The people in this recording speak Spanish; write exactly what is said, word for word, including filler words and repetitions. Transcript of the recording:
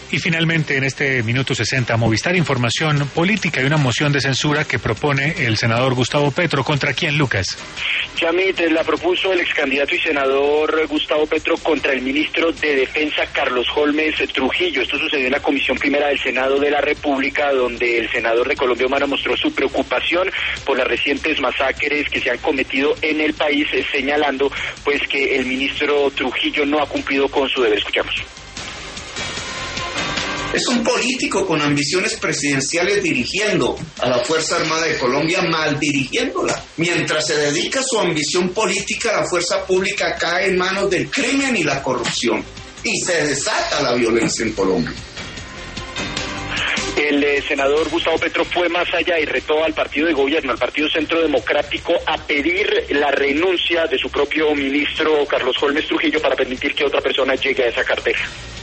Y finalmente, en este minuto sesenta, Movistar Información Política y una moción de censura que propone el senador Gustavo Petro. ¿Contra quién, Lucas? Yamit, la propuso el ex candidato y senador Gustavo Petro contra el ministro de Defensa Carlos Holmes Trujillo. Esto sucedió en la Comisión Primera del Senado de la República, donde el senador de Colombia Humana mostró su preocupación por las recientes masacres que se han cometido en el país, señalando pues que el ministro Trujillo no ha cumplido con su deber. Escuchamos. Es un político con ambiciones presidenciales dirigiendo a la Fuerza Armada de Colombia, mal dirigiéndola. Mientras se dedica a su ambición política, la fuerza pública cae en manos del crimen y la corrupción. Y se desata la violencia en Colombia. El eh, senador Gustavo Petro fue más allá y retó al partido de gobierno, al Partido Centro Democrático, a pedir la renuncia de su propio ministro Carlos Holmes Trujillo para permitir que otra persona llegue a esa cartera.